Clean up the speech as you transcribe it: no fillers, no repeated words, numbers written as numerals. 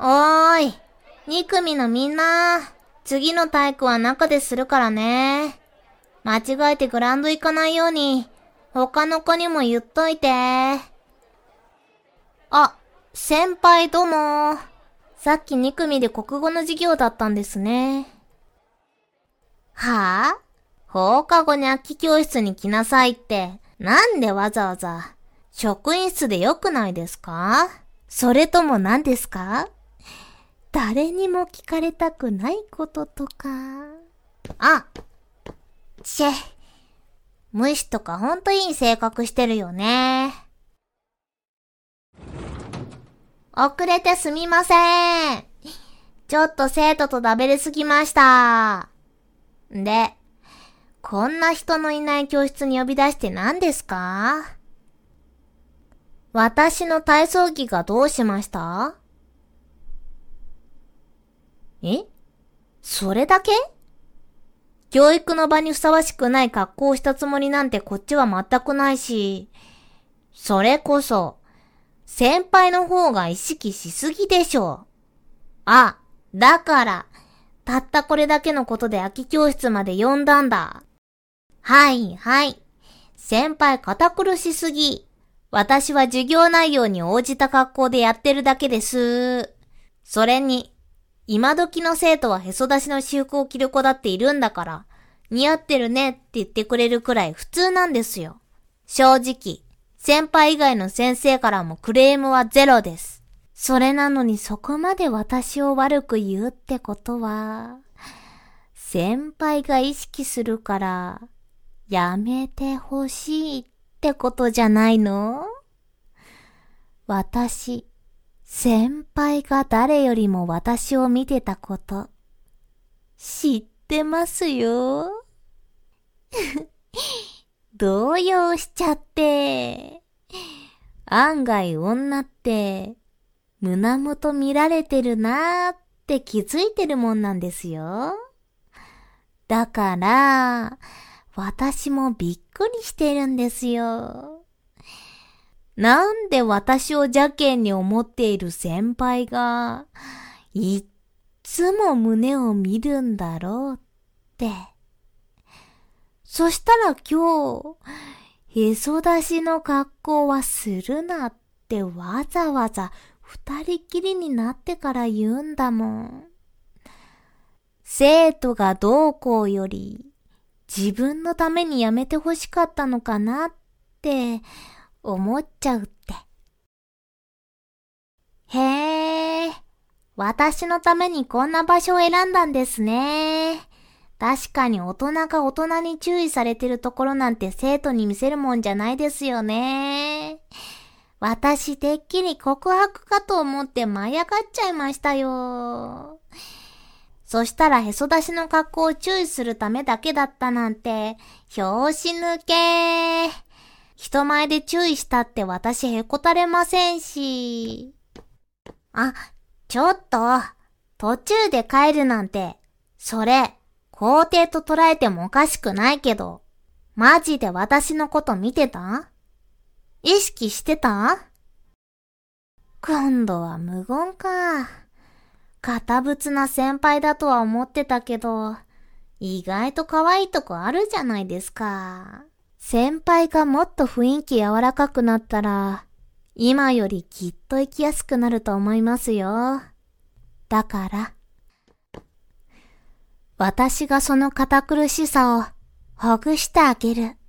おーい、2組のみんな、次の体育は中でするからね。間違えてグラウンド行かないように、他の子にも言っといて。あ、先輩どうも。さっき2組で国語の授業だったんですね。はぁ、放課後に空き教室に来なさいって、なんでわざわざ、職員室でよくないですか？それとも何ですか？誰にも聞かれたくないこととか。あ、チェ、無視とかほんといい性格してるよね。遅れてすみません。ちょっと生徒とダベりすぎました。で、こんな人のいない教室に呼び出して何ですか？私の体操着がどうしました？え？それだけ？教育の場にふさわしくない格好をしたつもりなんてこっちは全くないし、それこそ、先輩の方が意識しすぎでしょ。あ、だから、たったこれだけのことで空き教室まで呼んだんだ。はいはい。先輩堅苦しすぎ。私は授業内容に応じた格好でやってるだけです。それに、今時の生徒はへそ出しの私服を着る子だっているんだから、似合ってるねって言ってくれるくらい普通なんですよ。正直、先輩以外の先生からもクレームはゼロです。それなのにそこまで私を悪く言うってことは、先輩が意識するから、やめてほしいってことじゃないの？私、先輩が誰よりも私を見てたこと、知ってますよ。動揺しちゃって。案外女って、胸元見られてるなーって気づいてるもんなんですよ。だから、私もびっくりしてるんですよ。なんで私を邪険に思っている先輩が、いっつも胸を見るんだろうって。そしたら今日、へそ出しの格好はするなってわざわざ二人きりになってから言うんだもん。生徒がどうこうより、自分のためにやめてほしかったのかなって思っちゃうって。へー、私のためにこんな場所を選んだんですね。確かに大人が大人に注意されてるところなんて生徒に見せるもんじゃないですよね。私てっきり告白かと思って舞い上がっちゃいましたよ。そしたらへそ出しの格好を注意するためだけだったなんて、拍子抜け。人前で注意したって私へこたれませんし。あ、ちょっと、途中で帰るなんて、それ、肯定と捉えてもおかしくないけど、マジで私のこと見てた？意識してた？今度は無言か。堅物な先輩だとは思ってたけど、意外と可愛いとこあるじゃないですか。先輩がもっと雰囲気柔らかくなったら、今よりきっと生きやすくなると思いますよ。だから、私がその堅苦しさをほぐしてあげる。